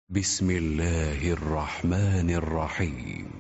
بسم الله الرحمن الرحيم.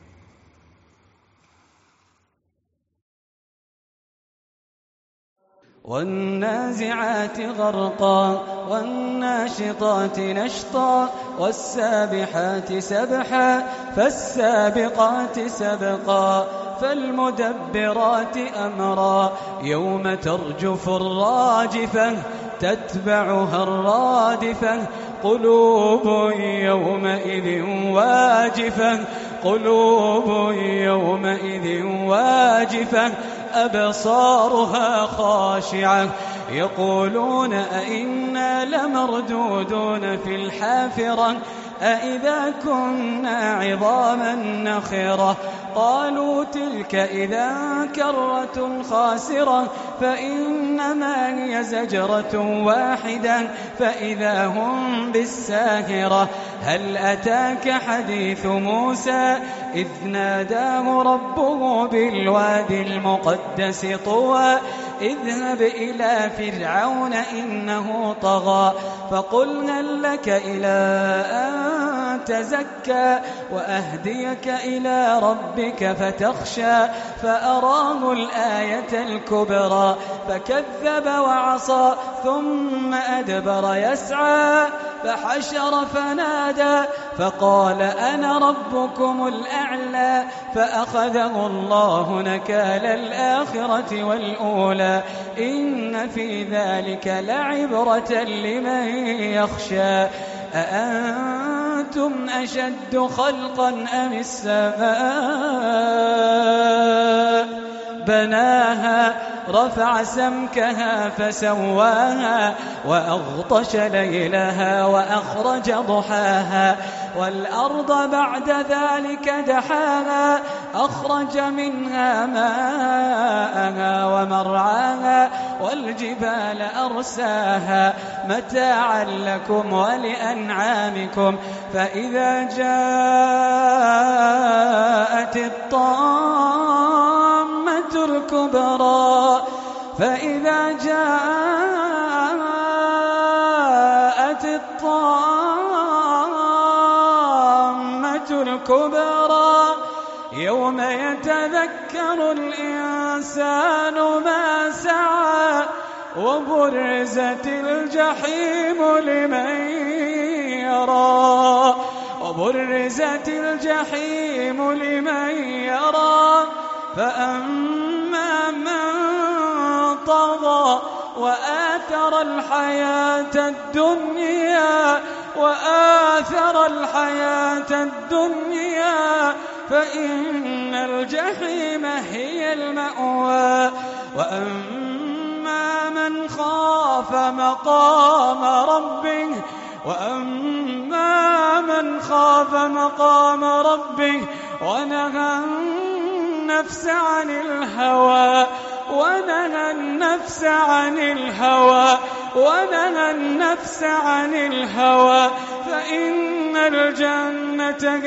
والنازعات غرقا والناشطات نشطا والسابحات سبحا فالسابقات سبقا فالمدبرات أمرا يوم ترجف الراجفة تتبعها الرادفة قلوب يومئذ واجفة قلوب يومئذ واجفة أبصارها خاشعة يقولون أئنا لمردودون في الحافرة أئذا كنا عظاما نخرة قالوا تلك إذا كرة خاسرة فإنما هي زجرة واحدة فإذا هم بالساهرة هل أتاك حديث موسى إذ ناداه ربه بالوادي المقدس طوى اذهب إلى فرعون إنه طغى فقل هل لك إلى أن تزكى وأهديك إلى ربك فتخشى فأراه الآية الكبرى فكذب وعصى ثم أدبر يسعى فحشر فنادى فقال أنا ربكم الأعلى فأخذه الله نكال الآخرة والأولى إن في ذلك لعبرة لمن يخشى أأنتم أشد خلقا أم السماء بناها رفع سمكها فسواها وأغطش ليلها وأخرج ضحاها والأرض بعد ذلك دحاها أخرج منها ماءها ومرعاها والجبال أرساها متاعا لكم ولأنعامكم فإذا جاءت الطامة الكبرى فإذا جاءت الطامة الكبرى يوم يتذكر الإنسان ما سعى وبرزت الجحيم لمن يرى وبرزت الجحيم لمن يرى فأما من طغى وآثر الحياة الدنيا فإن الجحيم هي المأوى وأما من خاف مقام ربه ونهى النفس عن الهوى فإن الجنة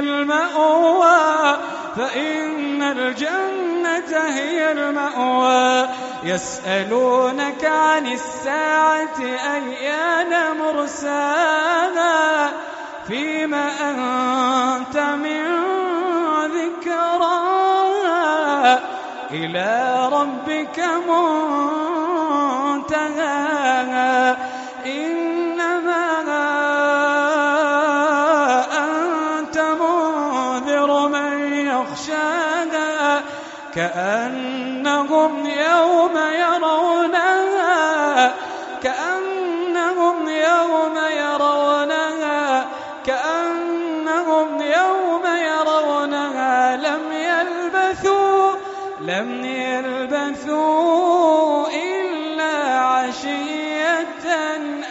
هي المأوى يسألونك عن الساعة أيان مرساها فيما أنت من ذكراها إلى ربك منتهاها إنما أنت منذر من يخشاها كأنهم يوم يرونها لم يلبثوا إلا عشية